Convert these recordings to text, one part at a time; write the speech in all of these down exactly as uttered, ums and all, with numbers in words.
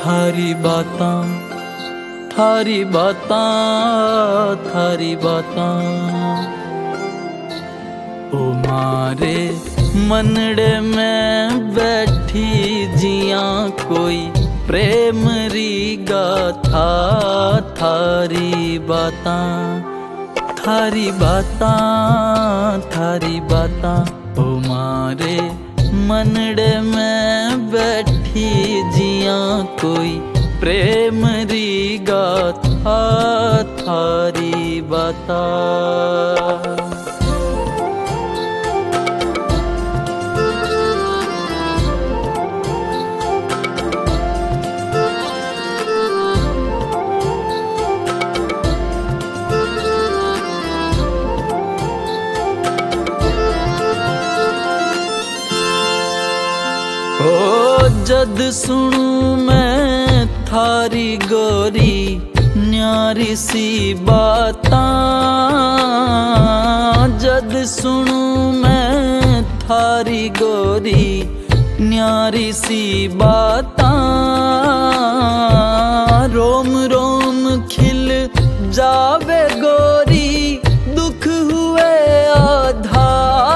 थारी बातां थारी बातां थारी बातां ओ मारे मनड़े में बैठी जिया कोई प्रेम री गाथा। थारी बातां थारी बातां थारी बातां ओ मारे मनड़े में बैठी जिया कोई प्रेम री गाथा। थारी बातां ओ जद सुनू मैं थारी गोरी न्यारी सी बातां। जद सुनू मैं थारी गोरी न्यारी सी बातां। रोम रोम खिल जावे गोरी दुख हुए आधा।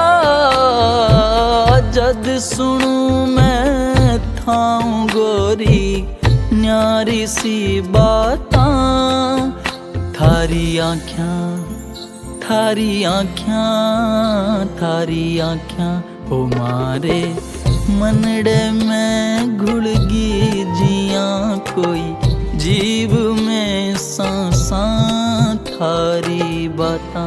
जद सुनू मैं थाऊं गोरी न्यारी सी बातां। थारी आँख्यां थारी आँख्यां थारी आँख्यां ओ मारे मनड़े में घुलगी जिया कोई जीव में सांसां। थारी बातां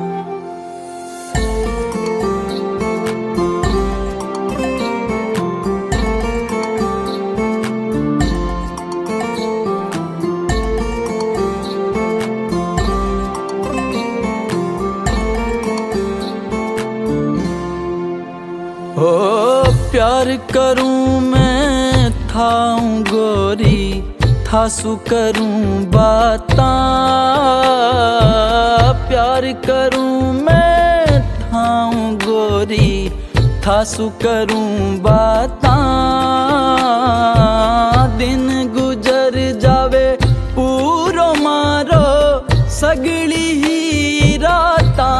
ओ प्यार करूं मैं थाऊं गोरी थासु करूं बातां। प्यार करूं मैं थाऊं गोरी थासु करूं बातां। दिन गुजर जावे पूरो मारो सगली ही रातां।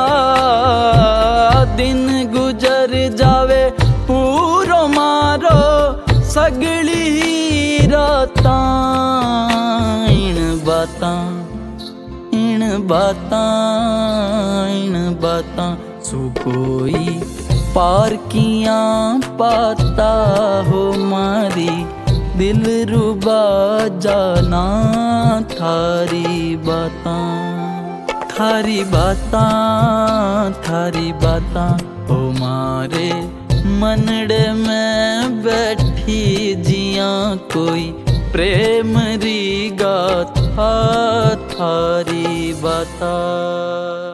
दिन गुजर जावे पूरो मारो सगली ही रातां। इन बातां इन बातां इन बातां सु कोई पार किया पाता हो मारी दिल रुबा जाना। थारी बातां थारी बातां थारी बातां ओ मारे मनड़े में बैठी जिया कोई प्रेम री गाथा। थारी बातां।